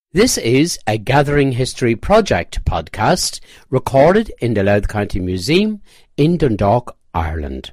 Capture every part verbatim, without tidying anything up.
This is a Gathering History Project podcast recorded in the Louth County Museum in Dundalk, Ireland.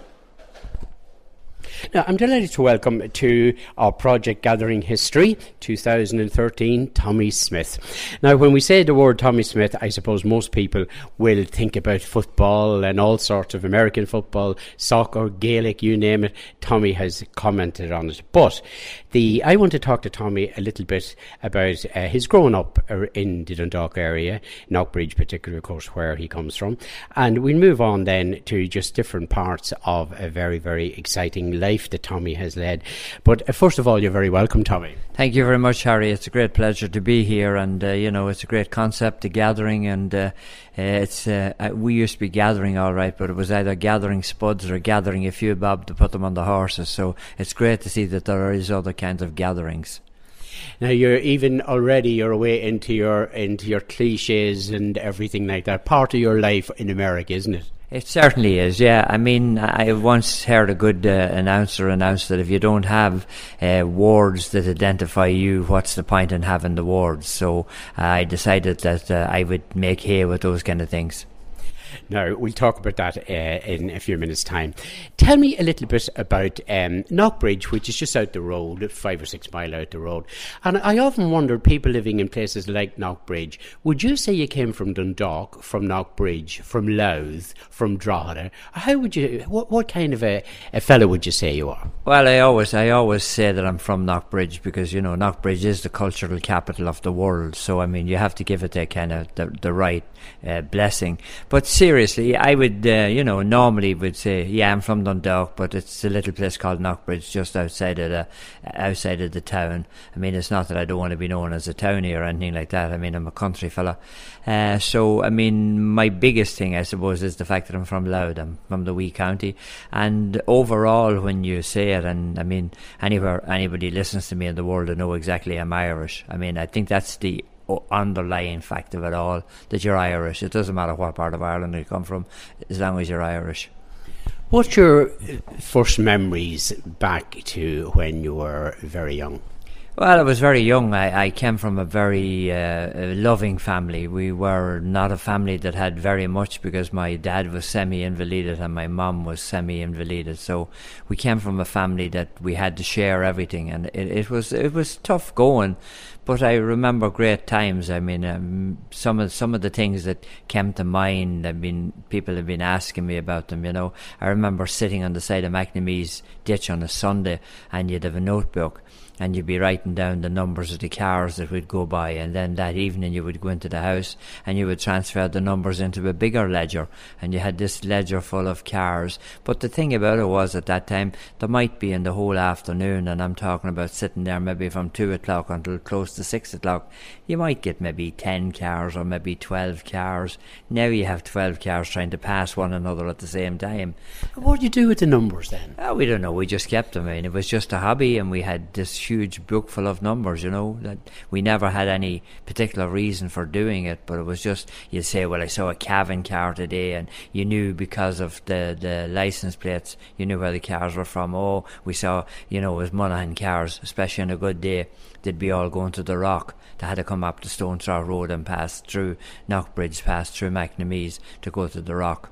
Now, I'm delighted to welcome to our project Gathering History twenty thirteen Tommy Smith. Now, when we say the word Tommy Smith, I suppose most people will think about football and all sorts of American football, soccer, Gaelic, you name it. Tommy has commented on it. But the I want to talk to Tommy a little bit about uh, his growing up in the Dundalk area, Knockbridge particularly, of course, where he comes from. And we'll move on then to just different parts of a very, very exciting life life that Tommy has led. But uh, first of all, you're very welcome, Tommy. Thank you very much, Harry. It's a great pleasure to be here, and uh, you know, it's a great concept, the gathering, and uh, uh, it's uh, uh, we used to be gathering all right, but it was either gathering spuds or gathering a few bob to put them on the horses. So it's great to see that there is other kinds of gatherings. Now, you're even already you're away into your into your cliches and everything like that. Part of your life in America, isn't it? It certainly is, yeah. I mean, I once heard a good uh, announcer announce that if you don't have uh, words that identify you, what's the point in having the words? So uh, I decided that uh, I would make hay with those kind of things. Now, we'll talk about that uh, in a few minutes' time. Tell me a little bit about um, Knockbridge, which is just out the road, five or six mile out the road. And I often wondered, people living in places like Knockbridge, would you say you came from Dundalk, from Knockbridge, from Louth, from Drogheda? How would you, what, what kind of a, a fellow would you say you are? Well, I always I always say that I'm from Knockbridge because, you know, Knockbridge is the cultural capital of the world. So, I mean, you have to give it that kind of the, the right uh, blessing. But seriously, I would, uh, you know, normally would say, yeah, I'm from Dundalk, but it's a little place called Knockbridge just outside of the outside of the town. I mean, it's not that I don't want to be known as a townie or anything like that. I mean, I'm a country fella. Uh, so, I mean, my biggest thing, I suppose, is the fact that I'm from Louth. I'm from the wee county. And overall, when you say it, and I mean, anywhere anybody listens to me in the world, they know exactly I'm Irish. I mean, I think that's the underlying fact of it all, that you're Irish. It doesn't matter what part of Ireland you come from, as long as you're Irish. What's your first memories back to when you were very young? Well, I was very young. I, I came from a very uh, loving family. We were not a family that had very much because my dad was semi-invalided and my mum was semi-invalided. So we came from a family that we had to share everything, and it, it was it was tough going. But I remember great times. I mean, um, some of some of the things that came to mind. I mean, people have been asking me about them. You know, I remember sitting on the side of McNamee's ditch on a Sunday, and you'd have a notebook, and you'd be writing down the numbers of the cars that would go by, and then that evening you would go into the house and you would transfer the numbers into a bigger ledger, and you had this ledger full of cars. But the thing about it was, at that time, there might be in the whole afternoon, and I'm talking about sitting there maybe from two o'clock until close to six o'clock, you might get maybe ten cars or maybe twelve cars. Now you have twelve cars trying to pass one another at the same time. What did you do with the numbers then? Oh, we don't know. We just kept them. I mean, it was just a hobby, and we had this huge book full of numbers, you know, that we never had any particular reason for doing it, but it was just, you'd say, well, I saw a Cavan car today, and you knew because of the, the license plates, you knew where the cars were from. Oh, we saw, you know, it was Monaghan cars, especially on a good day, they'd be all going to the Rock. They had to come up the Stone Throw Road and pass through Knockbridge, pass through McNamee's to go to the Rock.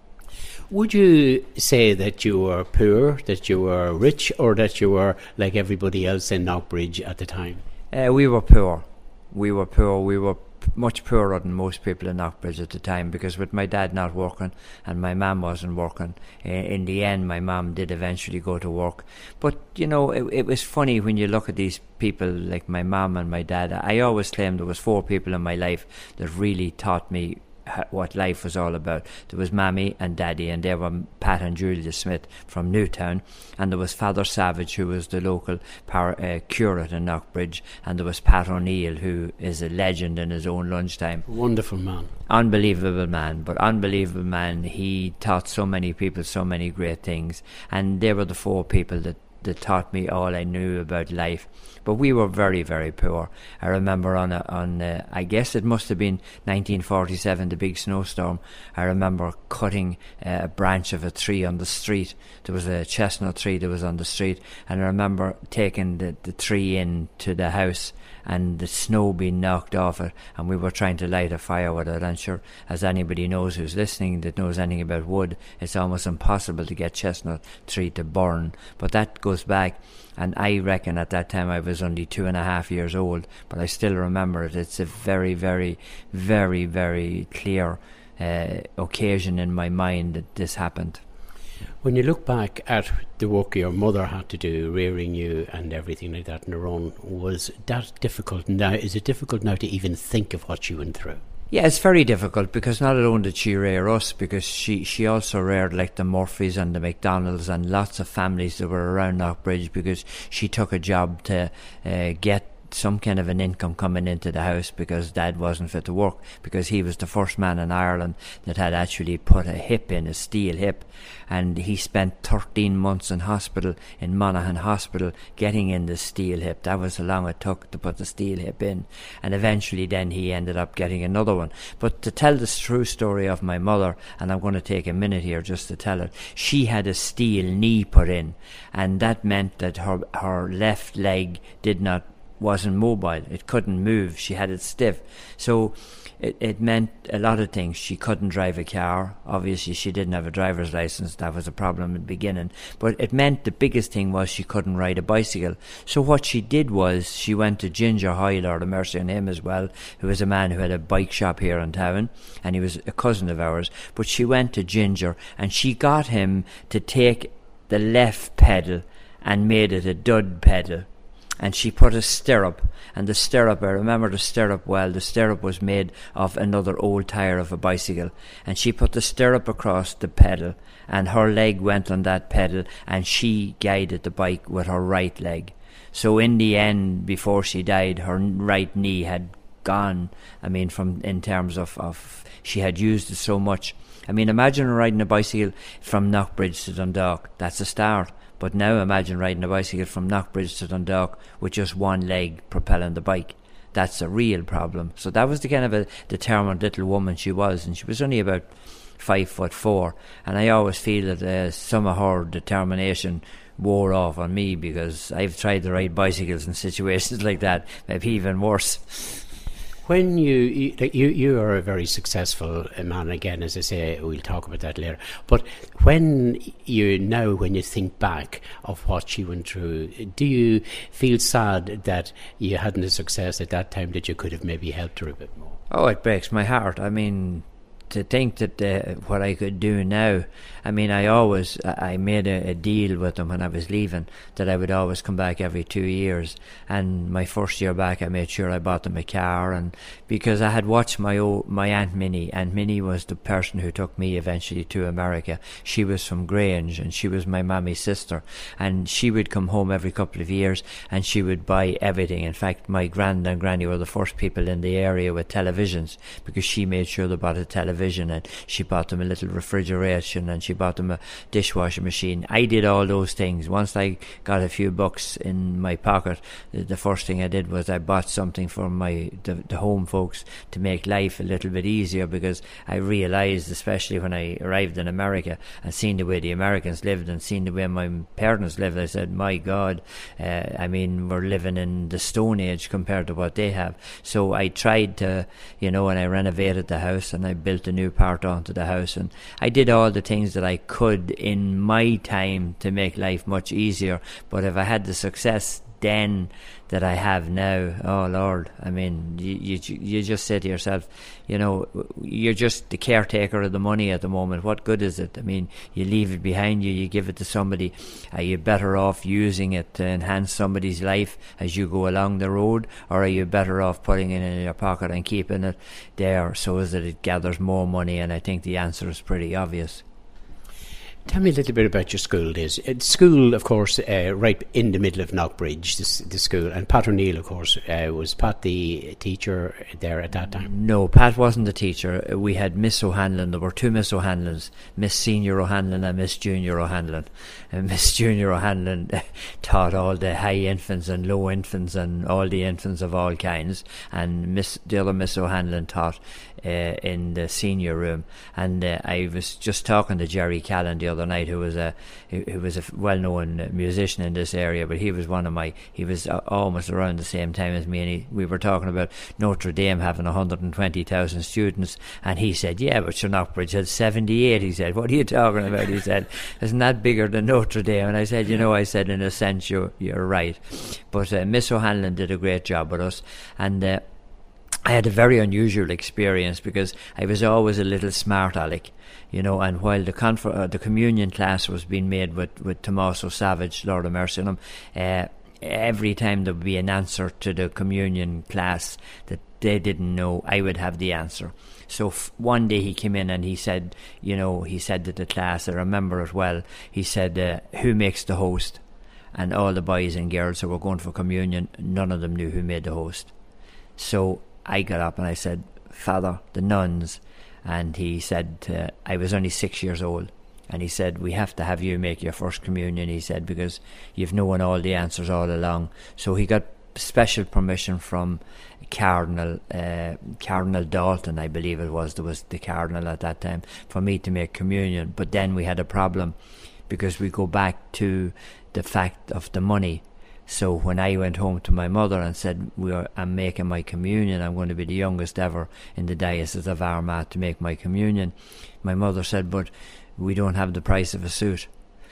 Would you say that you were poor, that you were rich, or that you were like everybody else in Knockbridge at the time? Uh, we were poor. We were poor. We were p- much poorer than most people in Knockbridge at the time, because with my dad not working and my mum wasn't working, uh, in the end my mum did eventually go to work. But, you know, it, it was funny when you look at these people like my mum and my dad. I always claimed there was four people in my life that really taught me what life was all about. There was Mammy and Daddy, and they were Pat and Julia Smith from Newtown, and there was Father Savage, who was the local par- uh, curate in Knockbridge, and there was Pat O'Neill, who is a legend in his own lunchtime. Wonderful man. Unbelievable man, but unbelievable man. He taught so many people so many great things, and they were the four people that that taught me all I knew about life. But we were very, very poor. I remember on a, on a, I guess it must have been nineteen forty-seven, the big snowstorm. I remember cutting uh, a branch of a tree on the street. There was a chestnut tree that was on the street, and I remember taking the, the tree in to the house and the snow being knocked off it, and we were trying to light a fire with it. And sure, as anybody knows who's listening that knows anything about wood, it's almost impossible to get chestnut tree to burn. But that goes back, and I reckon at that time I was only two and a half years old, but I still remember it. It's a very, very, very, very clear uh, occasion in my mind that this happened. When you look back at the work your mother had to do, rearing you and everything like that on her own, was that difficult now? Is it difficult now to even think of what she went through? Yeah, it's very difficult, because not alone did she rear us, because she, she also reared like the Murphys and the McDonalds and lots of families that were around Knockbridge, because she took a job to uh, get some kind of an income coming into the house, because Dad wasn't fit to work, because he was the first man in Ireland that had actually put a hip in, a steel hip, and he spent thirteen months in hospital, in Monaghan Hospital, getting in the steel hip. That was how long it took to put the steel hip in, and eventually then he ended up getting another one. But to tell the true story of my mother, and I'm going to take a minute here just to tell it, she had a steel knee put in, and that meant that her her left leg did not wasn't mobile. It couldn't move. She had it stiff. So it, it meant a lot of things. She couldn't drive a car. Obviously, she didn't have a driver's license. That was a problem at the beginning. But it meant the biggest thing was she couldn't ride a bicycle. So what she did was she went to Ginger Hoyle, the mercy on him as well, who was a man who had a bike shop here in town, and he was a cousin of ours. But she went to Ginger and she got him to take the left pedal and made it a dud pedal. And she put a stirrup, and the stirrup, I remember the stirrup well, the stirrup was made of another old tyre of a bicycle, and she put the stirrup across the pedal, and her leg went on that pedal, and she guided the bike with her right leg. So in the end, before she died, her right knee had gone, I mean, from in terms of, of she had used it so much. I mean, imagine riding a bicycle from Knockbridge to Dundalk. That's a start. But now imagine riding a bicycle from Knockbridge to Dundalk with just one leg propelling the bike. That's a real problem. So that was the kind of a determined little woman she was, and she was only about five foot four. And I always feel that uh, some of her determination wore off on me, because I've tried to ride bicycles in situations like that, maybe even worse. When you, you you are a very successful man, again, as I say, we'll talk about that later. But when you now, when you think back of what she went through, do you feel sad that you hadn't the success at that time, that you could have maybe helped her a bit more? Oh, it breaks my heart. I mean, to think that uh, what I could do now, I mean, I always, I made a, a deal with them when I was leaving that I would always come back every two years. And my first year back, I made sure I bought them a car, and because I had watched my old, my Aunt Minnie. Aunt Minnie was the person who took me eventually to America. She was from Grange, and she was my mammy's sister. And she would come home every couple of years, and she would buy everything. In fact, my grand and granny were the first people in the area with televisions, because she made sure they bought a television, and she bought them a little refrigeration, and she bought them a dishwasher machine. I did all those things. Once I got a few bucks in my pocket, the, the first thing I did was I bought something for my the, the home folks to make life a little bit easier, because I realised, especially when I arrived in America and seen the way the Americans lived and seen the way my parents lived, I said, my God, uh, I mean, we're living in the Stone Age compared to what they have. So I tried to, you know, and I renovated the house, and I built a new part onto the house, and I did all the things that I could in my time to make life much easier. But if I had the success then that I have now, oh Lord, I mean, you, you you just say to yourself, you know, you're just the caretaker of the money at the moment. What good is it? I mean, you leave it behind you, you give it to somebody. Are you better off using it to enhance somebody's life as you go along the road, or are you better off putting it in your pocket and keeping it there so as that it gathers more money? And I think the answer is pretty obvious. Tell me a little bit about your school days. At school, of course, uh, right in the middle of Knockbridge, this, the school, and Pat O'Neill, of course, uh, was Pat the teacher there at that time? No, Pat wasn't the teacher. We had Miss O'Hanlon. There were two Miss O'Hanlons, Miss Senior O'Hanlon and Miss Junior O'Hanlon. And Miss Junior O'Hanlon taught all the high infants and low infants and all the infants of all kinds, and Miss the other Miss O'Hanlon taught uh, in the senior room. And uh, I was just talking to Jerry Callan the other other night, who was a who, who was a well-known musician in this area, but he was one of my, he was uh, almost around the same time as me, and he, we were talking about Notre Dame having one hundred twenty thousand students, and he said, yeah, but Sir Knockbridge had seventy-eight. He said, what are you talking about? He said, isn't that bigger than Notre Dame? And I said, you know, I said, in a sense, you're, you're right. But uh, Miss O'Hanlon did a great job with us, and uh, I had a very unusual experience because I was always a little smart aleck, you know, and while the conf- uh, the communion class was being made with, with Tommaso Savage, Lord of mercy on him, uh, every time there would be an answer to the communion class that they didn't know, I would have the answer. So f- one day he came in and he said, you know, he said to the class, I remember it well, he said, uh, who makes the host? And all the boys and girls who were going for communion, none of them knew who made the host. So I got up and I said, Father, the nuns. And he said, uh, I was only six years old. And he said, we have to have you make your first communion, he said, because you've known all the answers all along. So he got special permission from Cardinal uh, Cardinal Dalton, I believe it was. There was the Cardinal at that time, for me to make communion. But then we had a problem because we go back to the fact of the money. So when I went home to my mother and said, we are, I'm making my communion, I'm going to be the youngest ever in the Diocese of Armagh to make my communion, my mother said, but we don't have the price of a suit.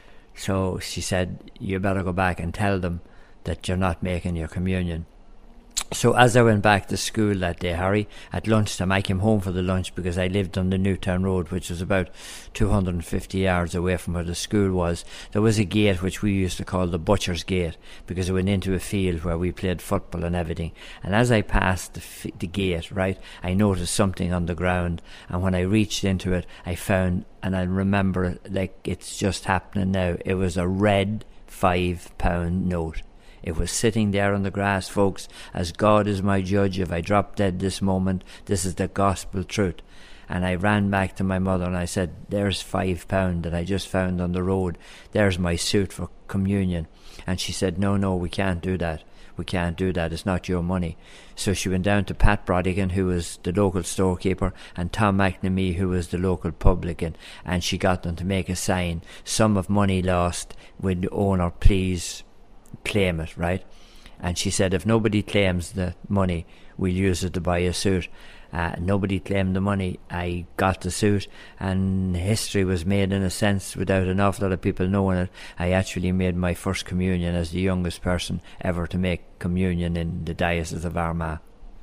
So she said, you better go back and tell them that you're not making your communion. So as I went back to school that day, Harry, at lunchtime, I came home for the lunch because I lived on the Newtown Road, which was about two hundred fifty yards away from where the school was. There was a gate which we used to call the Butcher's Gate because it went into a field where we played football and everything. And as I passed the, f- the gate, right, I noticed something on the ground. And when I reached into it, I found, and I remember it like it's just happening now, it was a red five pound note. It was sitting there on the grass, folks. As God is my judge, if I drop dead this moment, this is the gospel truth. And I ran back to my mother and I said, there's five pound that I just found on the road. There's my suit for communion. And she said, no, no, we can't do that. We can't do that. It's not your money. So she went down to Pat Brodigan, who was the local storekeeper, and Tom McNamee, who was the local publican, and she got them to make a sign. Sum of money lost. Would the owner please claim it, right? And she said, if nobody claims the money, we'll use it to buy a suit. Uh, nobody claimed the money. I got the suit, and history was made in a sense without an awful lot of people knowing it. I actually made my first communion as the youngest person ever to make communion in the Diocese of Armagh.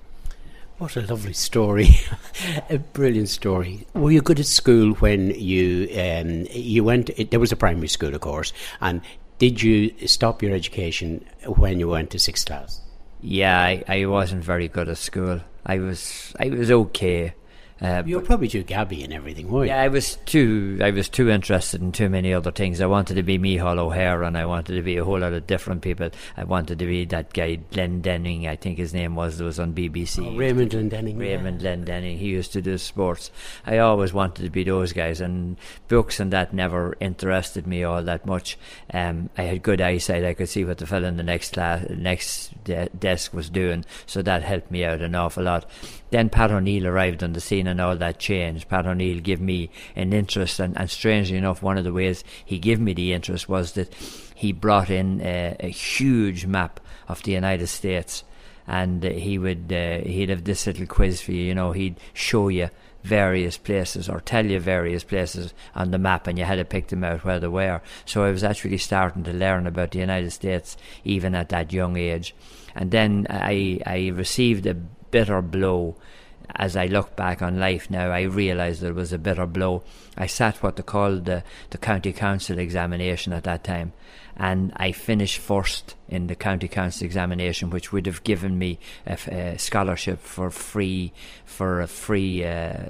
What a lovely story. A brilliant story. Were you good at school when you um, you went? There was a primary school, of course, and did you stop your education when you went to sixth class? Yeah, I, I wasn't very good at school. I was I was okay. Uh, you were probably too gabby and everything, weren't you? Yeah, I was too I was too interested in too many other things. I wanted to be Micheál O'Hare, and I wanted to be a whole lot of different people. I wanted to be that guy Glendenning, I think his name was, that was on B B C. Oh, Raymond Glendenning. Raymond yeah. Glendenning. He used to do sports. I always wanted to be those guys, and books and that never interested me all that much. Um, I had good eyesight. I could see what the fellow in the next class, next de- desk was doing, so that helped me out an awful lot. Then Pat O'Neill arrived on the scene and all that changed. Pat O'Neill gave me an interest, and, and strangely enough, one of the ways he gave me the interest was that he brought in a, a huge map of the United States, and uh, he would uh, he'd have this little quiz for you. You know, he'd show you various places or tell you various places on the map, and you had to pick them out where they were. So I was actually starting to learn about the United States even at that young age. And then I I received a bitter blow. As I look back on life now, I realised it was a bitter blow. I sat what they called the, the county council examination at that time, and I finished first in the county council examination, which would have given me a, a scholarship for free for a free uh,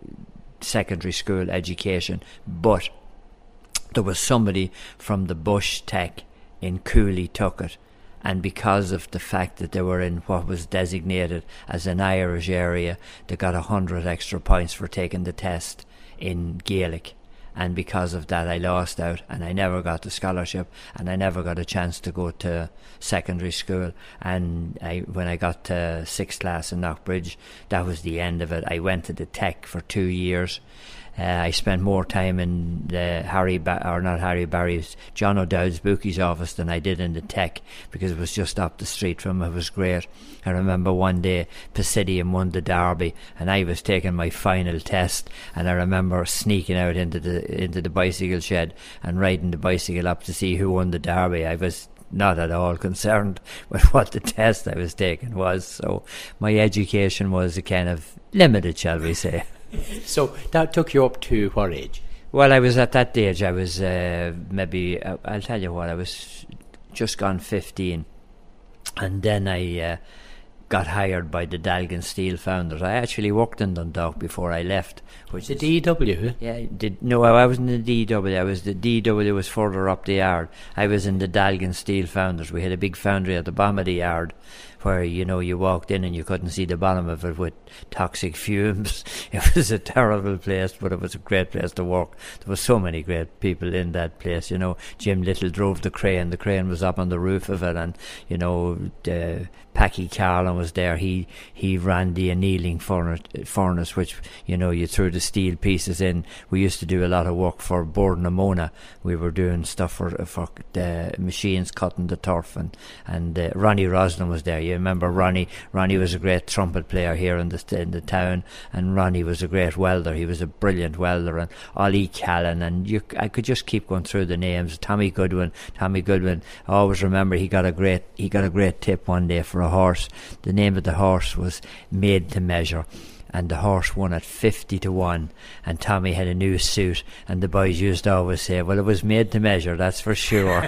secondary school education. But there was somebody from the Bush Tech in Cooley took it. And because of the fact that they were in what was designated as an Irish area, they got a hundred extra points for taking the test in Gaelic. And because of that, I lost out, and I never got the scholarship, and I never got a chance to go to secondary school. And I, when I got to sixth class in Knockbridge, that was the end of it. I went to the Tech for two years. Uh, I spent more time in the Harry, ba- or not Harry Barry's, John O'Dowd's bookies office than I did in the Tech, because it was just up the street from it. It was great. I remember one day Pisidian won the Derby, and I was taking my final test, and I remember sneaking out into the into the bicycle shed and riding the bicycle up to see who won the Derby. I was not at all concerned with what the test I was taking was. So my education was a kind of limited, shall we say. So that took you up to what age? Well, I was at that age, I was uh, maybe, uh, I'll tell you what, I was just gone fifteen. And then I uh, got hired by the Dalgan Steel founders. I actually worked in Dundalk before I left. Which the is, D W? Yeah, did, no, I wasn't in the D W. I was the D W was further up the yard. I was in the Dalgan Steel founders. We had a big foundry at the bottom of the yard, where, you know, you walked in and you couldn't see the bottom of it with toxic fumes. It was a terrible place, but it was a great place to work. There were so many great people in that place, you know. Jim Little drove the crane. The crane was up on the roof of it, and, you know, uh, Packy Carlin was there. He he ran the annealing furnace, furnace, which, you know, you threw the steel pieces in. We used to do a lot of work for Borden and Mona. We were doing stuff for for the machines cutting the turf, and, and uh, Ronnie Roslin was there. You remember Ronnie? Ronnie was a great trumpet player here in the in the town, and Ronnie was a great welder. He was a brilliant welder, and Ollie Callan, and you, I could just keep going through the names. Tommy Goodwin, Tommy Goodwin. I always remember he got a great he got a great tip one day for a horse. The name of the horse was Made to Measure, and the horse won at fifty to one, and Tommy had a new suit, and the boys used to always say, well, it was made to measure, that's for sure.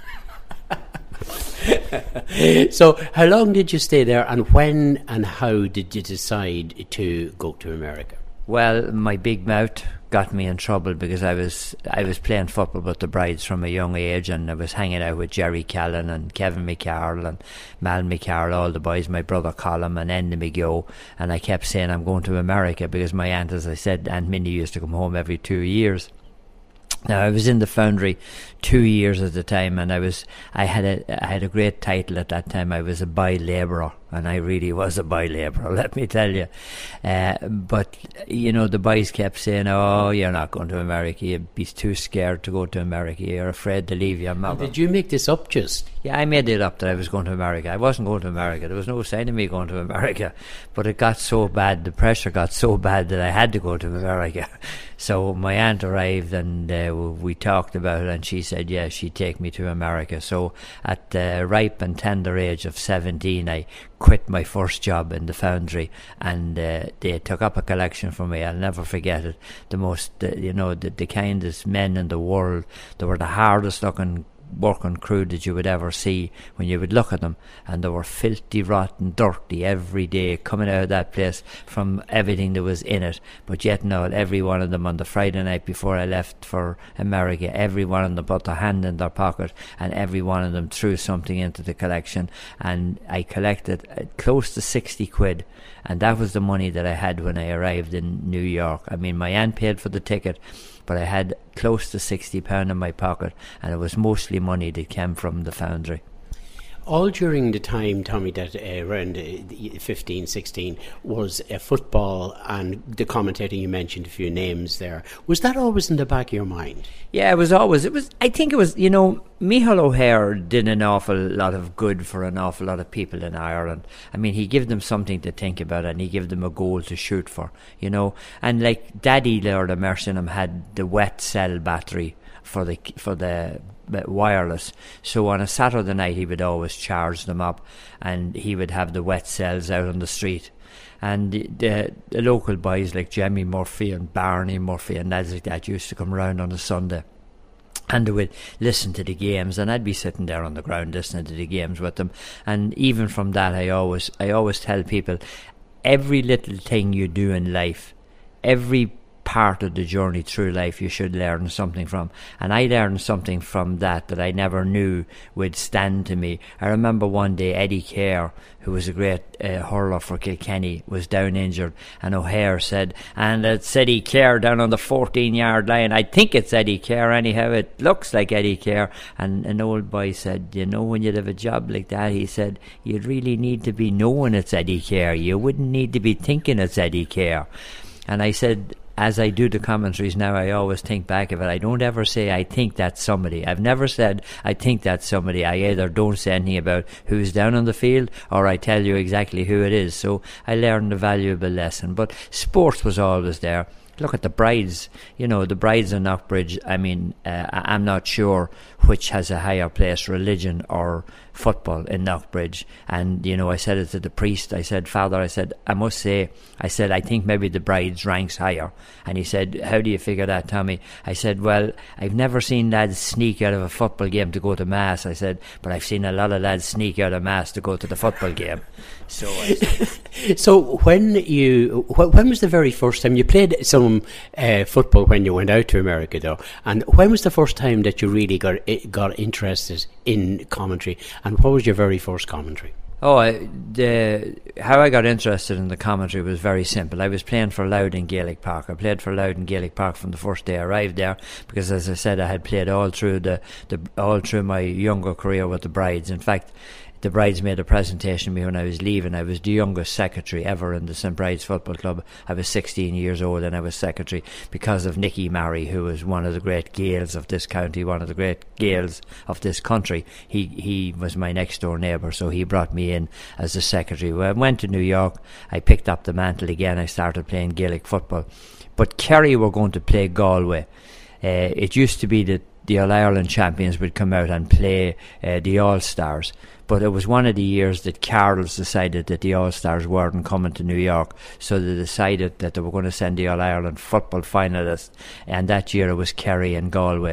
So how long did you stay there, and when and how did you decide to go to America? Well, my big mouth got me in trouble because I was I was playing football with the Brides from a young age, and I was hanging out with Jerry Callan and Kevin McCarroll and Mal McCarroll, all the boys, my brother Colin and Enda McGill, and I kept saying I'm going to America because my aunt, as I said, Aunt Minnie used to come home every two years. Now, I was in the foundry two years at the time, and I was I had a I had a great title at that time. I was a by labourer, and I really was a by labourer, let me tell you. Uh, but, you know, the boys kept saying, oh, you're not going to America. You'd be too scared to go to America. You're afraid to leave your mother. Did you make this up just? Yeah, I made it up that I was going to America. I wasn't going to America. There was no sign of me going to America. But it got so bad, the pressure got so bad that I had to go to America. So my aunt arrived, and uh, we talked about it, and she said, yeah, she'd take me to America. So at the ripe and tender age of seventeen, I quit my first job in the foundry, and uh, they took up a collection for me. I'll never forget it. The most, uh, you know, the, the kindest men in the world. They were the hardest looking working crew that you would ever see when you would look at them, and they were filthy, rotten, dirty every day coming out of that place from everything that was in it. But yet now, every one of them on the Friday night before I left for America, every one of them put their hand in their pocket, and every one of them threw something into the collection, and I collected uh, close to sixty quid, and that was the money that I had when I arrived in New York. I mean, my aunt paid for the ticket, but I had close to sixty pounds in my pocket, and it was mostly money that came from the foundry. All during the time, Tommy, that uh, around uh, fifteen, sixteen, was uh, football and the commentating. You mentioned a few names there. Was that always in the back of your mind? Yeah, it was always. It was. I think it was, you know, Micheál O'Hare did an awful lot of good for an awful lot of people in Ireland. I mean, he gave them something to think about, and he gave them a goal to shoot for, you know. And like Daddy, Lord of mercy on him, had the wet cell battery for the for the wireless. So on a Saturday night, he would always charge them up, and he would have the wet cells out on the street. And the, the, the local boys like Jemmy Murphy and Barney Murphy and lads like that used to come round on a Sunday, and they would listen to the games, and I'd be sitting there on the ground listening to the games with them. And even from that, I always I always tell people, every little thing you do in life, every part of the journey through life, you should learn something from. And I learned something from that that I never knew would stand to me. I remember one day Eddie Kerr, who was a great uh, hurler for Kilkenny, was down injured, and O'Hare said, and it's Eddie Kerr down on the fourteen yard line. I think it's Eddie Kerr anyhow, it looks like Eddie Kerr. And an old boy said, you know, when you'd have a job like that, he said, you'd really need to be knowing it's Eddie Kerr. You wouldn't need to be thinking it's Eddie Kerr. And I said, as I do the commentaries now, I always think back of it. I don't ever say I think that's somebody. I've never said I think that's somebody. I either don't say anything about who's down on the field, or I tell you exactly who it is. So I learned a valuable lesson. But sports was always there. Look at the brides, you know, the brides in Knockbridge. I mean, uh, I'm not sure which has a higher place, religion or football in Knockbridge. And, you know, I said it to the priest. I said, Father, I said, I must say, I said, I think maybe the brides ranks higher. And he said, how do you figure that, Tommy? I said, well, I've never seen lads sneak out of a football game to go to Mass. I said, but I've seen a lot of lads sneak out of Mass to go to the football game. So I said, so when you, when was the very first time you played some uh, football when you went out to America, though? And when was the first time that you really got got interested in commentary? And what was your very first commentary? Oh, I, the, how I got interested in the commentary was very simple. I was playing for Louth in Gaelic Park. I played for Louth in Gaelic Park from the first day I arrived there, because, as I said, I had played all through the, the all through my younger career with the Brides. In fact, the Brides made a presentation to me when I was leaving. I was the youngest secretary ever in the Saint Bride's Football Club. I was sixteen years old and I was secretary because of Nicky Marry, who was one of the great Gaels of this county, one of the great Gaels of this country. He he was my next door neighbour, so he brought me in as the secretary. When I went to New York, I picked up the mantle again. I started playing Gaelic football. But Kerry were going to play Galway. Uh, it used to be that the All-Ireland champions would come out and play uh, the All-Stars. But it was one of the years that Carroll's decided that the All-Stars weren't coming to New York, so they decided that they were going to send the All-Ireland football finalists, and that year it was Kerry and Galway.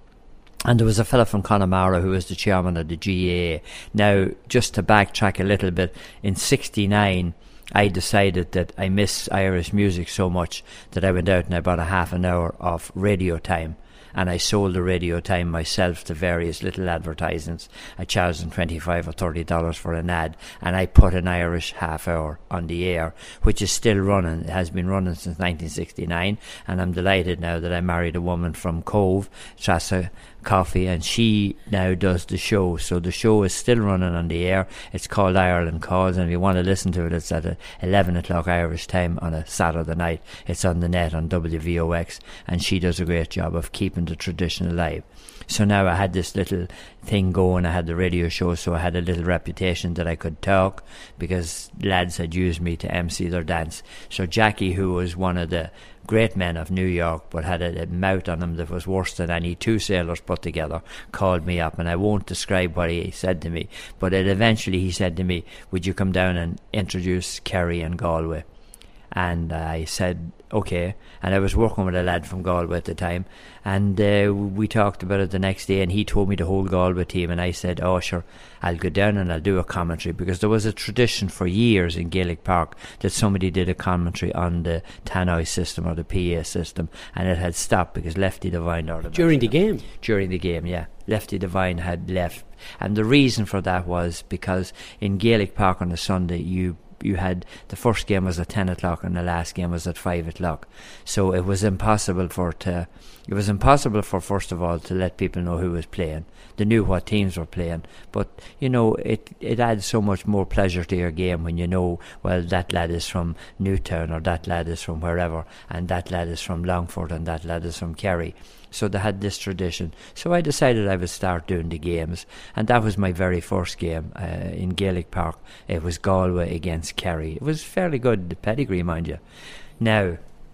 And there was a fella from Connemara who was the chairman of the G A A. Now, just to backtrack a little bit, in sixty-nine, I decided that I miss Irish music so much that I went out and I bought a half an hour of radio time. And I sold the radio time myself to various little advertisements. I charged them twenty-five or thirty dollars for an ad, and I put an Irish half hour on the air, which is still running. It has been running since nineteen sixty-nine, and I'm delighted now that I married a woman from Cove, Trassa Coffey, and she now does the show. So the show is still running on the air. It's called Ireland Calls, and if you want to listen to it, it's at eleven o'clock Irish time on a Saturday night. It's on the net on W V O X, and she does a great job of keeping the tradition alive. So now I had this little thing going. I had the radio show, so I had a little reputation that I could talk, because lads had used me to emcee their dance. So Jackie, who was one of the great men of New York but had a, a mouth on him that was worse than any two sailors put together, called me up, and I won't describe what he said to me, but it eventually he said to me, would you come down and introduce Kerry and Galway? And I said, okay. And I was working with a lad from Galway at the time, and uh, we talked about it the next day, and he told me the whole Galway team, and I said, oh sure, I'll go down and I'll do a commentary, because there was a tradition for years in Gaelic Park that somebody did a commentary on the tannoy system or the P A system, and it had stopped because Lefty Devine during the game during the game yeah Lefty Devine had left, and the reason for that was because in Gaelic Park on a Sunday you you had the first game was at ten o'clock and the last game was at five o'clock, so it was impossible for to it was impossible for first of all to let people know who was playing. They knew what teams were playing, but you know it it adds so much more pleasure to your game when you know, well, that lad is from Newtown, or that lad is from wherever, and that lad is from Longford, and that lad is from Kerry. So they had this tradition. So I decided I would start doing the games, and that was my very first game uh, in Gaelic Park. It was Galway against Kerry. It was fairly good, the pedigree, mind you. Now,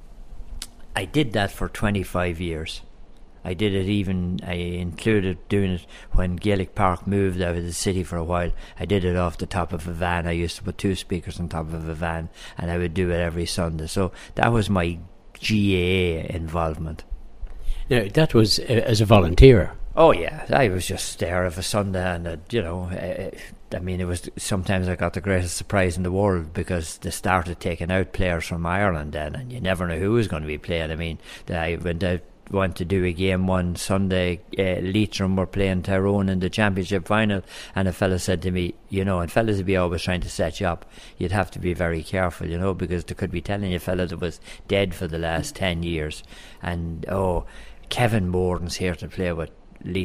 I did that for twenty-five years. I did it even, I included doing it when Gaelic Park moved out of the city for a while. I did it off the top of a van. I used to put two speakers on top of a van, and I would do it every Sunday. So that was my G A A involvement. Now, that was uh, as a volunteer. Oh yeah, I was just there of a Sunday, and uh, you know, uh, I mean, it was sometimes I got the greatest surprise in the world, because they started taking out players from Ireland then, and you never know who was going to be playing. I mean, I went out, went to do a game one Sunday. Uh, Leitrim were playing Tyrone in the championship final, and a fella said to me, you know, and fellas would be always trying to set you up. You'd have to be very careful, you know, because they could be telling you a fella that was dead for the last ten years, and oh, Kevin Moran's here to play with Leitrim.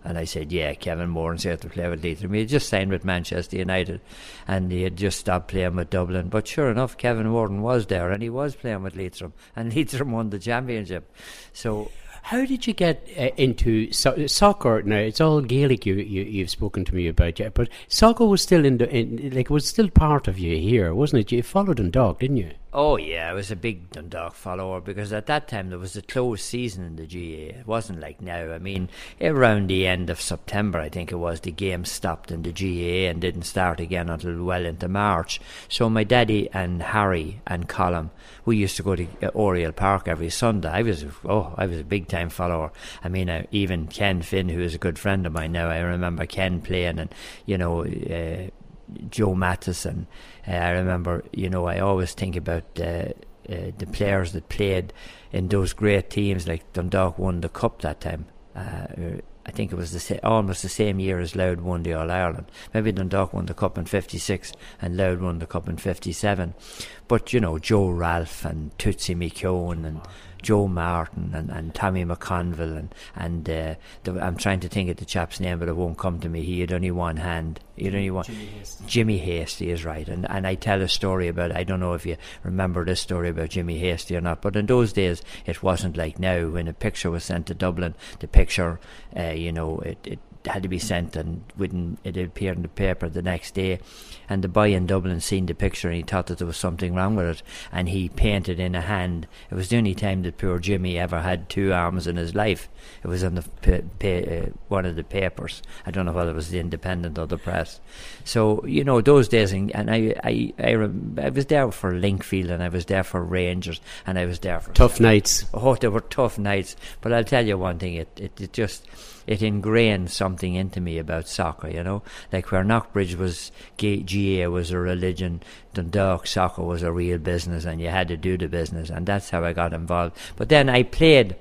And I said, yeah, Kevin Moran's here to play with Leitrim. He had just signed with Manchester United and he had just stopped playing with Dublin. But sure enough, Kevin Moran was there and he was playing with Leitrim. And Leitrim won the championship. So... How did you get uh, into so- soccer? Now it's all Gaelic you, you you've spoken to me about, yeah, but soccer was still in the in, like was still part of you here, wasn't it? You followed Dundalk, didn't you? Oh yeah, I was a big Dundalk follower because at that time there was a closed season in the G A A. It wasn't like now. I mean, around the end of September, I think it was, the game stopped in the G A A and didn't start again until well into March. So my daddy and Harry and Colm, we used to go to uh, Oriel Park every Sunday. I was oh, I was a big time follower. I mean, uh, even Ken Finn, who is a good friend of mine now, I remember Ken playing, and you know. Uh, Joe Matheson. Uh, I remember, you know, I always think about uh, uh, the players that played in those great teams. Like Dundalk won the cup that time. Uh, I think it was the sa- almost the same year as Louth won the All Ireland. Maybe Dundalk won the cup in fifty-six and Louth won the cup in fifty-seven. But you know, Joe Ralph and Tootsie McKeown and Joe Martin and, and Tommy McConville and and uh, the, I'm trying to think of the chap's name, but it won't come to me. He had only one hand. He had only one. Jimmy Hasty. Jimmy Hasty is right, and and I tell a story about. I don't know if you remember this story about Jimmy Hasty or not, but in those days it wasn't like now. When a picture was sent to Dublin, the picture, uh, you know, it. it had to be sent and wouldn't it appeared in the paper the next day, and the boy in Dublin seen the picture and he thought that there was something wrong with it, and he painted in a hand. It was the only time that poor Jimmy ever had two arms in his life. It was on the pa- pa- uh, one of the papers. I don't know whether it was the Independent or the Press. So you know those days, and, and I I I, rem- I was there for Linkfield, and I was there for Rangers, and I was there for tough nights. Oh, they were tough nights. But I'll tell you one thing: it it, it just. It ingrained something into me about soccer, you know, like where Knockbridge was G A A was a religion, Dundalk soccer was a real business, and you had to do the business, and that's how I got involved. But then I played.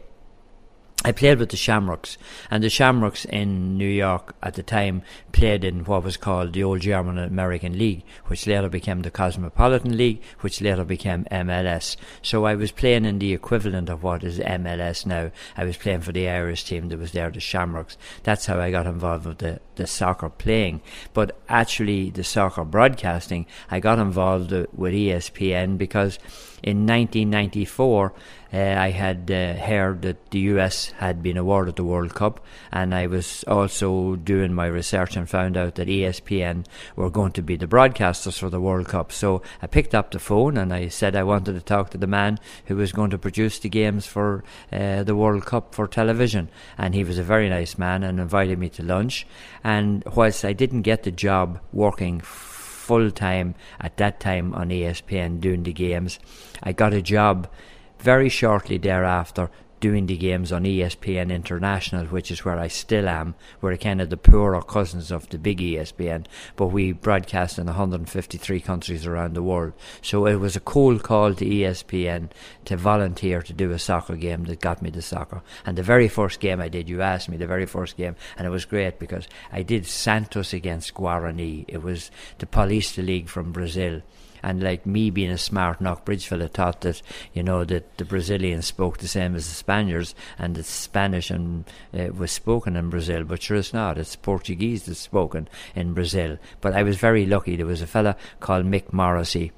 I played with the Shamrocks, and the Shamrocks in New York at the time played in what was called the old German American League, which later became the Cosmopolitan League, which later became M L S. So I was playing in the equivalent of what is M L S now. I was playing for the Irish team that was there, the Shamrocks. That's how I got involved with the, the soccer playing. But actually the soccer broadcasting, I got involved with E S P N because in nineteen ninety-four, uh, I had uh, heard that the U S had been awarded the World Cup, and I was also doing my research and found out that E S P N were going to be the broadcasters for the World Cup. So I picked up the phone and I said I wanted to talk to the man who was going to produce the games for uh, the World Cup for television, and he was a very nice man and invited me to lunch. And whilst I didn't get the job working full time at that time on E S P N doing the games, I got a job very shortly thereafter doing the games on E S P N International, which is where I still am. We're kind of the poorer cousins of the big E S P N, but we broadcast in one hundred fifty-three countries around the world. So it was a cold call to E S P N to volunteer to do a soccer game that got me the soccer. And the very first game I did, you asked me, the very first game, and it was great because I did Santos against Guarani. It was the Paulista League from Brazil. And like me being a smart Knockbridge fella thought that, you know, that the Brazilians spoke the same as the Spaniards, and that Spanish and uh, was spoken in Brazil, but sure it's not. It's Portuguese that's spoken in Brazil. But I was very lucky. There was a fella called Mick Morrissey.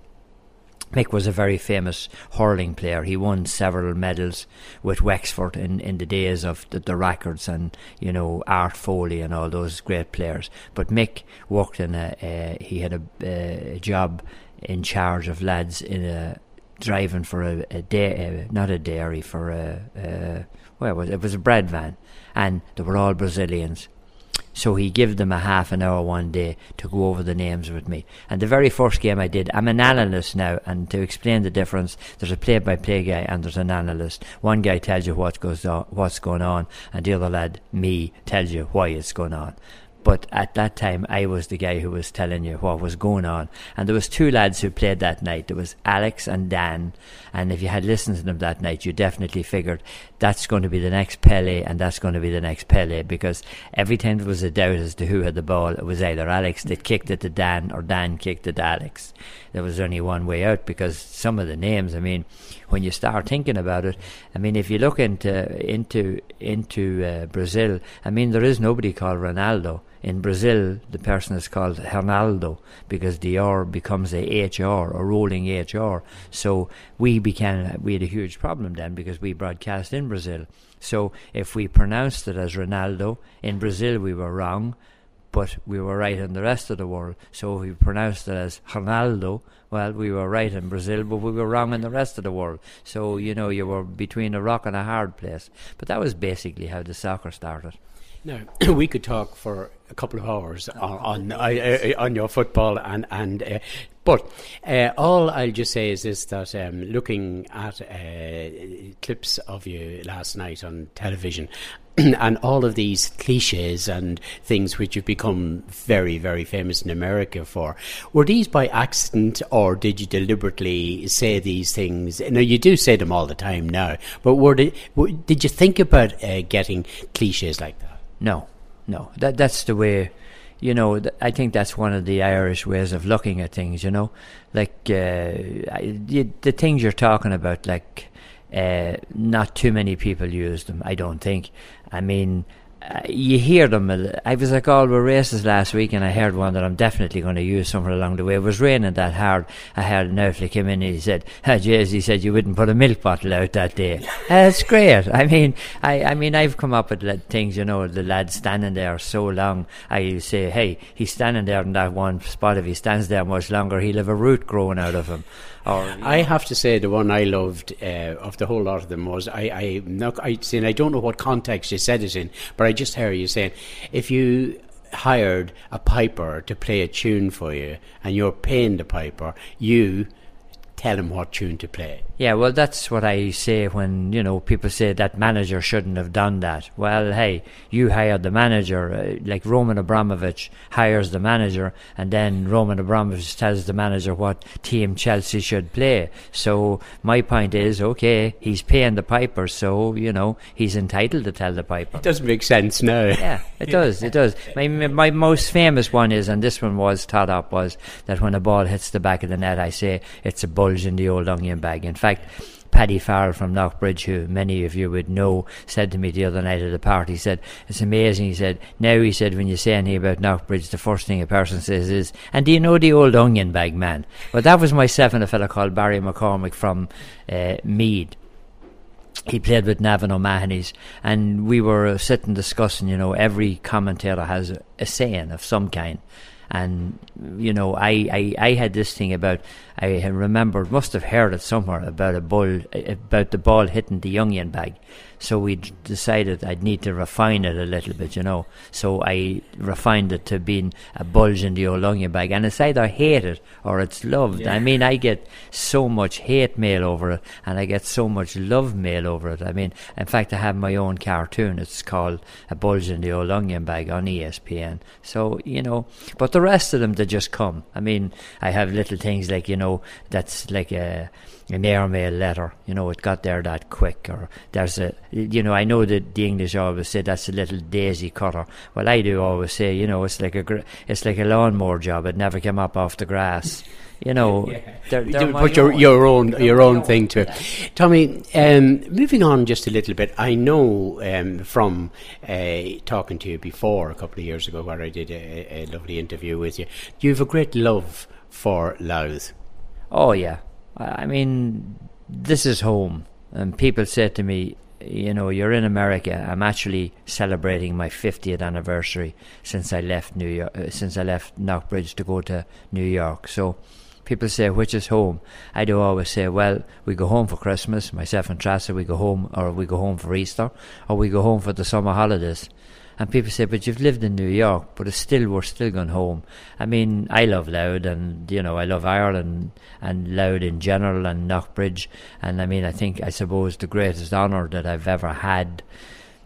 Mick was a very famous hurling player. He won several medals with Wexford in, in the days of the, the Rackards and, you know, Art Foley and all those great players. But Mick worked in a, uh, he had a, uh, a job in charge of lads in a driving for a, a da- uh, not a dairy, for a, uh, well, it was, it was a bread van, and they were all Brazilians. So he gave them a half an hour one day to go over the names with me. And the very first game I did, I'm an analyst now, and to explain the difference, there's a play-by-play guy and there's an analyst. One guy tells you what goes on, what's going on, and the other lad, me, tells you why it's going on. But at that time, I was the guy who was telling you what was going on. And there was two lads who played that night. There was Alex and Dan. And if you had listened to them that night, you definitely figured that's going to be the next Pele and that's going to be the next Pele. Because every time there was a doubt as to who had the ball, it was either Alex that kicked it to Dan or Dan kicked it to Alex. There was only one way out, because some of the names, I mean, when you start thinking about it, I mean, if you look into into into uh, Brazil, I mean, there is nobody called Ronaldo. In Brazil, the person is called Ronaldo, because the R becomes a H R, a rolling H R. So we became, we had a huge problem then, because we broadcast in Brazil. So if we pronounced it as Ronaldo, in Brazil we were wrong, but we were right in the rest of the world. So if we pronounced it as Ronaldo, well, we were right in Brazil, but we were wrong in the rest of the world. So, you know, you were between a rock and a hard place. But that was basically how the soccer started. Now, we could talk for a couple of hours on on, uh, on your football, and and uh, but uh, all I'll just say is this: that um, looking at uh, clips of you last night on television, and all of these cliches and things which have become very, very famous in America for, were these by accident, or did you deliberately say these things? Now, you do say them all the time now, but were they, were, did you think about uh, getting cliches like that? No, no. That that's the way, you know. Th- I think that's one of the Irish ways of looking at things. You know, like uh, I, the, the things you're talking about. Like, uh, not too many people use them, I don't think. I mean, uh, you hear them. I was like, all were races last week, and I heard one that I'm definitely going to use somewhere along the way. It was raining that hard. I heard an outfit came in and he said, "Ah, Jays," he said, "you wouldn't put a milk bottle out that day." That's great. I mean, I, I mean, I've come up with le- things, you know, the lad standing there so long. I say, hey, he's standing there in that one spot. If he stands there much longer, he'll have a root growing out of him. Or, I have to say, the one I loved uh, of the whole lot of them was, I, I, not, I, saying, I don't know what context you said it in, but I just heard you saying, if you hired a piper to play a tune for you and you're paying the piper, you tell him what tune to play. Yeah, well, that's what I say when, you know, people say that manager shouldn't have done that. Well, hey, you hired the manager. Uh, like Roman Abramovich hires the manager, and then Roman Abramovich tells the manager what team Chelsea should play. So my point is, okay, he's paying the piper, so, you know, he's entitled to tell the piper. It doesn't make sense now. Yeah, it does, it does. My, my most famous one is, and this one was taught up, was that when a ball hits the back of the net, I say it's a bulge in the old onion bag. In fact, Paddy Farrell from Knockbridge, who many of you would know, said to me the other night at a party, he said, it's amazing, he said, now, he said, when you say anything about Knockbridge, the first thing a person says is, and do you know the old onion bag man? Well, that was myself and a fella called Barry McCormick from uh, Meath. He played with Navan O'Mahony's, and we were sitting discussing, you know, every commentator has a, a saying of some kind. And, you know, I, I, I had this thing about, I remembered, must have heard it somewhere, about a ball, about the ball hitting the onion bag. So we decided I'd need to refine it a little bit, you know. So I refined it to being a bulge in the old onion bag. And it's either hated or it's loved. Yeah. I mean, I get so much hate mail over it, and I get so much love mail over it. I mean, in fact, I have my own cartoon. It's called A Bulge in the Old Onion Bag on E S P N. So, you know, but the rest of them, they just come. I mean, I have little things like, you know, that's like a... an airmail letter, you know, it got there that quick, or there's a, you know, I know that the English always say that's a little daisy cutter. Well, I do always say, you know, it's like a gr- it's like a lawnmower job. It never came up off the grass. You know, yeah. they're, they're you put your, own. your own they're your own own. thing to it. Yeah. Tommy, um, moving on just a little bit, I know um, from uh, talking to you before a couple of years ago, where I did a, a lovely interview with you, you have a great love for Louth. Oh yeah. I mean, this is home. And people say to me, you know, you're in America. I'm actually celebrating my fiftieth anniversary since I left New York, uh, since I left Knockbridge to go to New York. So people say, which is home? I do always say, well, we go home for Christmas, myself and Trassa, we go home, or we go home for Easter, or we go home for the summer holidays. And people say, but you've lived in New York, but it's still, we're still going home. I mean, I love Louth, and, you know, I love Ireland and Louth in general, and Knockbridge. And I mean, I think, I suppose the greatest honour that I've ever had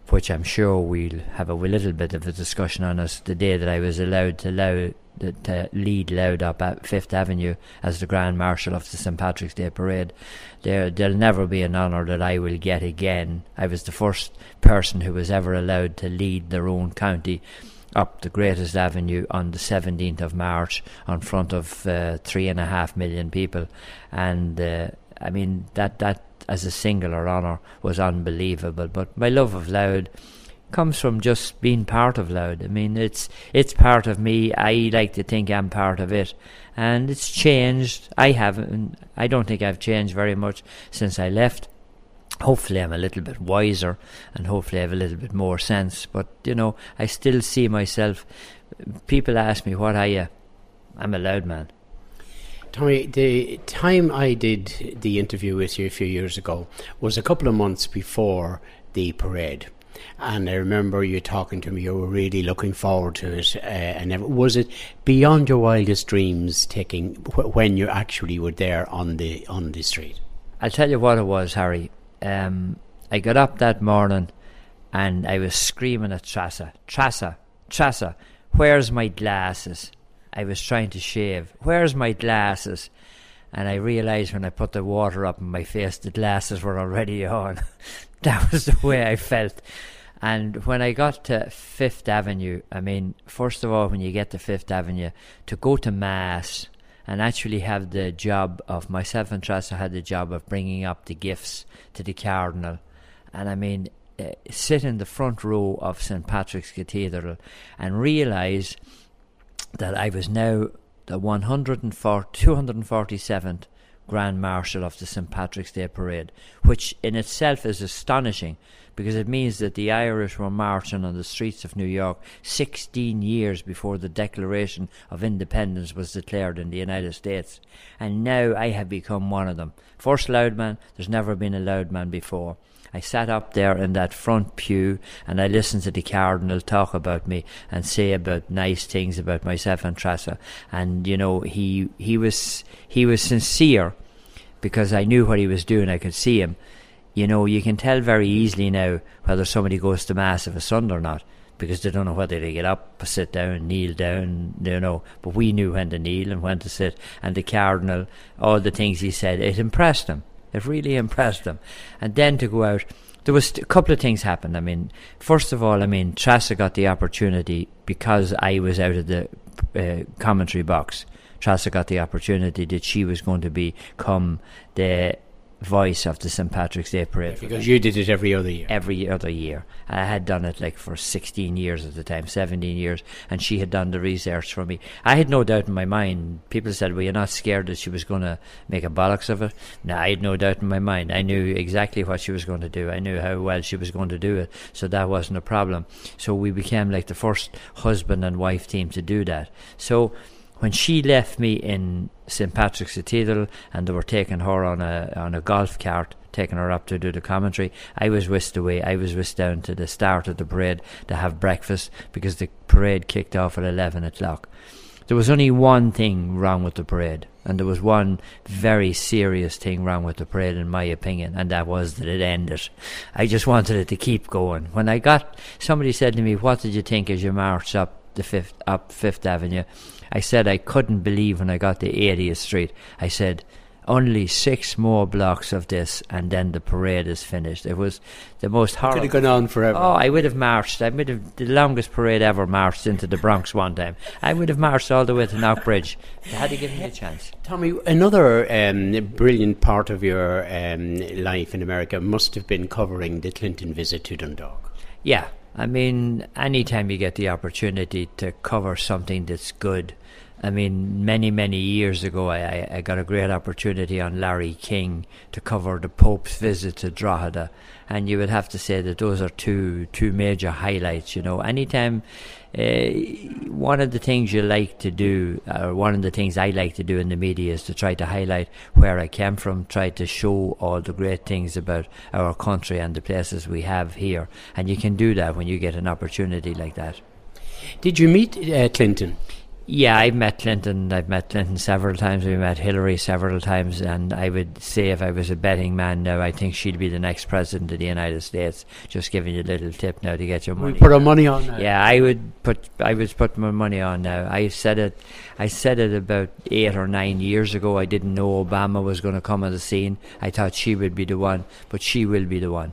which I'm sure we'll have a little bit of a discussion on us the day that I was allowed to, allow, to lead Louth up at Fifth Avenue as the Grand Marshal of the Saint Patrick's Day Parade. There, there'll never be an honour that I will get again. I was the first person who was ever allowed to lead their own county up the greatest avenue on the seventeenth of March in front of uh, three and a half million people. And uh, I mean, that, that as a singular honour was unbelievable. But my love of Louth comes from just being part of Louth. I mean, it's it's part of me. I like to think I'm part of it, and it's changed. I haven't. I don't think I've changed very much since I left. Hopefully, I'm a little bit wiser, and hopefully, I have a little bit more sense. But you know, I still see myself. People ask me, "What are you?" I'm a Louth man. Tommy, the time I did the interview with you a few years ago was a couple of months before the parade. And I remember you talking to me, you were really looking forward to it. Uh, and was it beyond your wildest dreams taking wh- when you actually were there on the on the street? I'll tell you what it was, Harry. Um, I got up that morning and I was screaming at Trassa, Trassa, Trassa, where's my glasses? I was trying to shave. Where's my glasses? And I realised when I put the water up in my face, the glasses were already on. That was the way I felt. And when I got to Fifth Avenue, I mean, first of all, when you get to Fifth Avenue, to go to Mass and actually have the job of, myself and Trassa had the job of bringing up the gifts to the Cardinal. And I mean, uh, sit in the front row of Saint Patrick's Cathedral and realise that I was now the one hundred four, two hundred forty-seventh Grand Marshal of the Saint Patrick's Day Parade, which in itself is astonishing because it means that the Irish were marching on the streets of New York sixteen years before the Declaration of Independence was declared in the United States. And now I have become one of them. First Louth man, there's never been a Louth man before. I sat up there in that front pew and I listened to the Cardinal talk about me and say about nice things about myself and Trassa. And you know, he he was he was sincere because I knew what he was doing. I could see him. You know, you can tell very easily now whether somebody goes to Mass of a Sunday or not because they don't know whether they get up, sit down, kneel down, you know. But we knew when to kneel and when to sit. And the Cardinal, all the things he said, it impressed him. It really impressed them. And then to go out, there was a couple of things happened. I mean, first of all, I mean, Trassa got the opportunity because I was out of the uh, commentary box. Trassa got the opportunity that she was going to become the voice of the Saint Patrick's Day Parade. Because you did it every other year. Every other year. I had done it like for sixteen years at the time, seventeen years, and she had done the research for me. I had no doubt in my mind. People said, well, you're not scared that she was going to make a bollocks of it? No, I had no doubt in my mind. I knew exactly what she was going to do. I knew how well she was going to do it, so that wasn't a problem. So we became like the first husband and wife team to do that. So when she left me in Saint Patrick's Cathedral and they were taking her on a on a golf cart, taking her up to do the commentary, I was whisked away. I was whisked down to the start of the parade to have breakfast because the parade kicked off at eleven o'clock. There was only one thing wrong with the parade, and there was one very serious thing wrong with the parade in my opinion, and that was that it ended. I just wanted it to keep going. When I got, somebody said to me, what did you think as you marched up the fifth up Fifth Avenue? I said I couldn't believe when I got to eightieth Street. I said, only six more blocks of this and then the parade is finished. It was the most horrible. It could have gone on forever. Oh, I would have marched. I would have the longest parade ever marched into the Bronx one time. I would have marched all the way to Knockbridge. They had to give me a chance. Tommy, another um, brilliant part of your um, life in America must have been covering the Clinton visit to Dundalk. Yeah. I mean, anytime you get the opportunity to cover something that's good. I mean, many, many years ago, I, I got a great opportunity on Larry King to cover the Pope's visit to Drogheda. And you would have to say that those are two two major highlights, you know. Anytime, uh, one of the things you like to do, or one of the things I like to do in the media is to try to highlight where I came from, try to show all the great things about our country and the places we have here. And you can do that when you get an opportunity like that. Did you meet uh, Clinton? Yeah, I've met Clinton. I've met Clinton several times. We've met Hillary several times. And I would say if I was a betting man now, I think she'd be the next president of the United States. Just giving you a little tip now to get your money. We put our money on that. Yeah, I would put I would put my money on now. I said it I said it about eight or nine years ago. I didn't know Obama was going to come on the scene. I thought she would be the one, but she will be the one.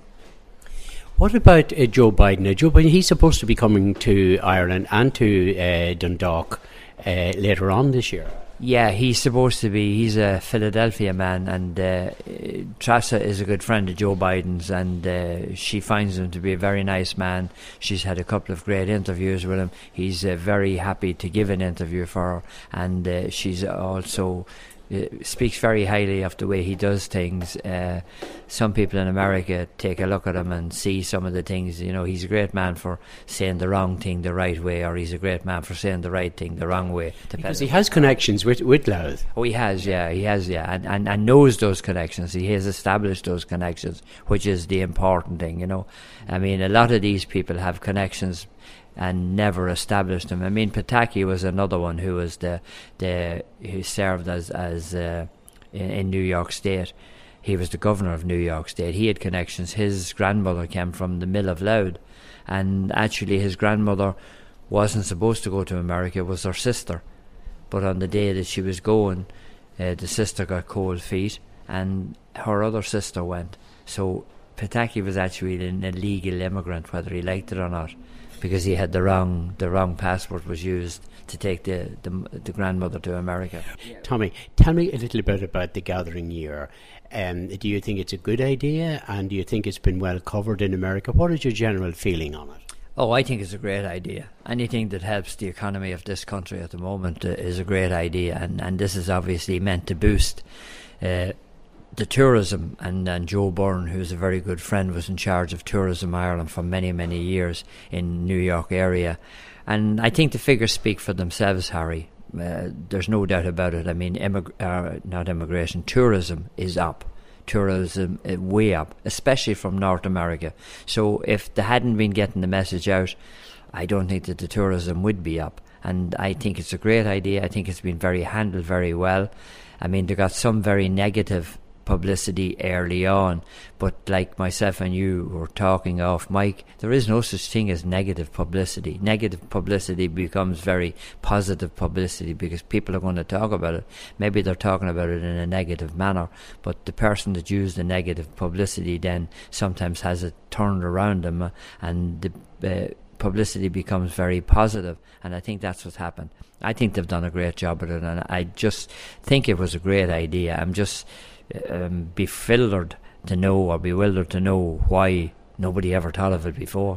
What about uh, Joe Biden? Now, Joe Biden, he's supposed to be coming to Ireland and to uh, Dundalk uh, later on this year. Yeah, he's supposed to be. He's a Philadelphia man, and uh, Trasa is a good friend of Joe Biden's, and uh, she finds him to be a very nice man. She's had a couple of great interviews with him. He's uh, very happy to give an interview for her, and uh, she's also uh, speaks very highly of the way he does things. Uh, some people in America take a look at him and see some of the things. You know, he's a great man for saying the wrong thing the right way, or he's a great man for saying the right thing the wrong way. Because he has connections with, with Louth. Oh, he has, yeah, he has, yeah, and, and, and knows those connections. He has established those connections, which is the important thing, you know. I mean, a lot of these people have connections and never established them. I mean, Pataki was another one who was the the who served as as uh, in, in New York State. He was the governor of New York State. He had connections. His grandmother came from the Mill of Louth, and actually his grandmother wasn't supposed to go to America. It was her sister, but on the day that she was going, uh, the sister got cold feet, and her other sister went. So Pataki was actually an illegal immigrant, whether he liked it or not, because he had the wrong the wrong passport was used to take the, the the grandmother to America. Tommy, tell me a little bit about the gathering year. Um, do you think it's a good idea, and do you think it's been well covered in America? What is your general feeling on it? Oh, I think it's a great idea. Anything that helps the economy of this country at the moment uh, is a great idea, and, and this is obviously meant to boost uh, the tourism, and, and Joe Byrne, who's a very good friend, was in charge of Tourism Ireland for many, many years in New York area. And I think the figures speak for themselves, Harry. Uh, there's no doubt about it. I mean, immig- uh, not immigration, tourism is up. Tourism uh, way up, especially from North America. So if they hadn't been getting the message out, I don't think that the tourism would be up. And I think it's a great idea. I think it's been very handled very well. I mean, they got some very negative publicity early on, but like myself and you were talking off mic, there is no such thing as negative publicity. Negative publicity becomes very positive publicity because people are going to talk about it. Maybe they're talking about it in a negative manner, but the person that used the negative publicity then sometimes has it turned around them, and the uh, publicity becomes very positive, and I think that's what's happened. I think they've done a great job with it, and I just think it was a great idea. I'm just Um, bewildered to know or bewildered to know why nobody ever thought of it before.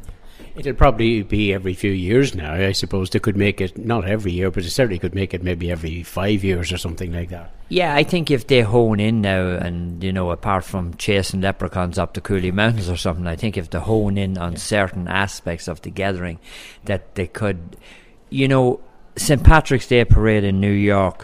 It'll probably be every few years now. I suppose they could make it, not every year, but they certainly could make it maybe every five years or something like that. Yeah, I think if they hone in now and, you know, apart from chasing leprechauns up the Cooley Mountains or something, I think if they hone in on certain aspects of the gathering, that they could, you know, Saint Patrick's Day Parade in New York,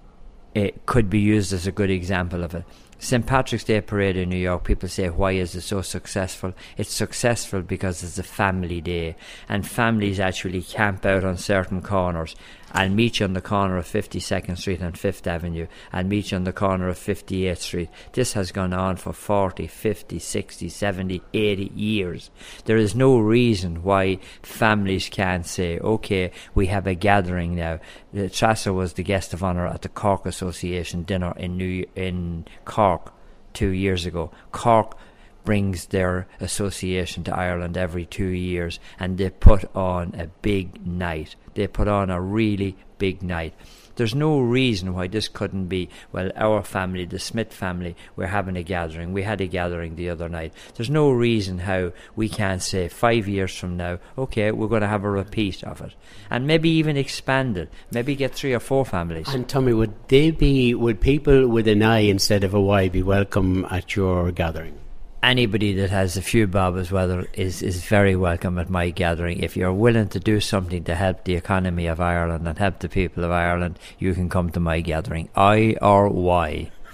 it could be used as a good example of it. Saint Patrick's Day Parade in New York, people say, why is it so successful? It's successful because it's a family day, and families actually camp out on certain corners. I'll meet you on the corner of fifty-second Street and Fifth Avenue. I'll meet you on the corner of fifty-eighth Street. This has gone on for forty, fifty, sixty, seventy, eighty years. There is no reason why families can't say, okay, we have a gathering now. Trasa was the guest of honour at the Cork Association dinner in New in Cork two years ago. Cork brings their association to Ireland every two years, and they put on a big night. They put on a really big night. There's no reason why this couldn't be, well, our family, the Smith family, we're having a gathering. We had a gathering the other night. There's no reason how we can't say five years from now, okay, we're going to have a repeat of it. And maybe even expand it. Maybe get three or four families. And Tommy, would they be, would people with an I instead of a Y be welcome at your gathering? Anybody that has a few bob as well is, is very welcome at my gathering. If you're willing to do something to help the economy of Ireland and help the people of Ireland, you can come to my gathering. I or Y.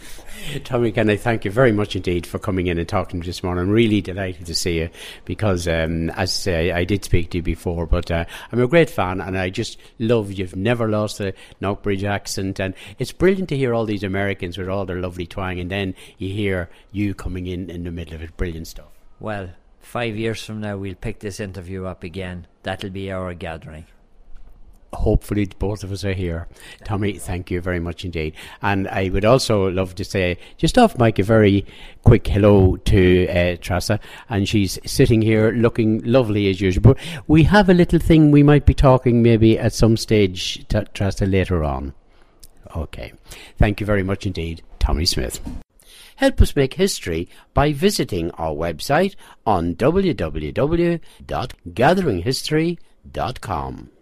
Tommy, can I thank you very much indeed for coming in and talking to me this morning. I'm really delighted to see you because, um, as uh, I did speak to you before, but uh, I'm a great fan and I just love you've never lost the Knockbridge accent, and it's brilliant to hear all these Americans with all their lovely twang, and then you hear you coming in in the middle of it. Brilliant stuff. Well, five years from now we'll pick this interview up again. That'll be our gathering. Hopefully both of us are here. Tommy, thank you very much indeed. And I would also love to say, just off mic, a very quick hello to uh, Trasa, and she's sitting here looking lovely as usual. But we have a little thing we might be talking maybe at some stage, t- Trasa, later on. Okay. Thank you very much indeed, Tommy Smith. Help us make history by visiting our website on w w w dot gathering history dot com.